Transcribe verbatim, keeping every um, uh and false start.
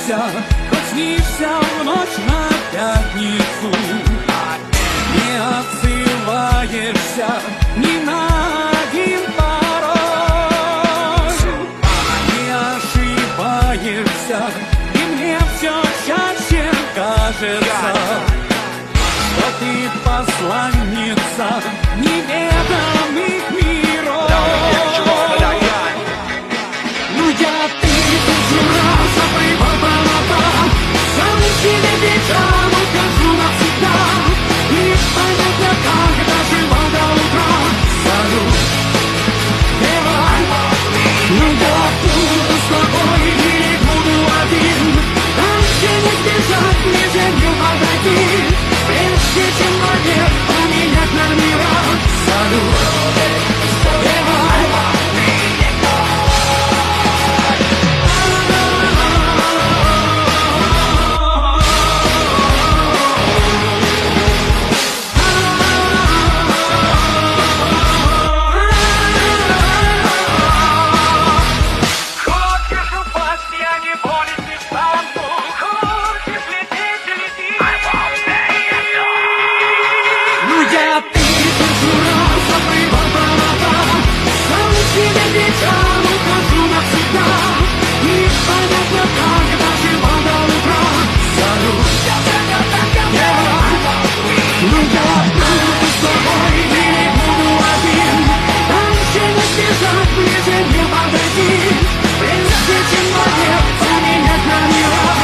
боишься, хоть снишься в ночь на пятницу. Не отзываешься ни на один пароль. Не ошибаешься, и мне все чаще кажется, что ты посланница неведомых миров. Ну я тысячу раз обрывал провода, сам себе вечером ухожу навсегда. Лишь понятно, как доживал до утра. Салют, давай. Ну я буду с тобой или буду один. Дальше не сбежать, не землю подойти. Прежде чем вовек поменять на мира. Салют, давай. Ближе не подойди, прежде чем вовек поменять на мира.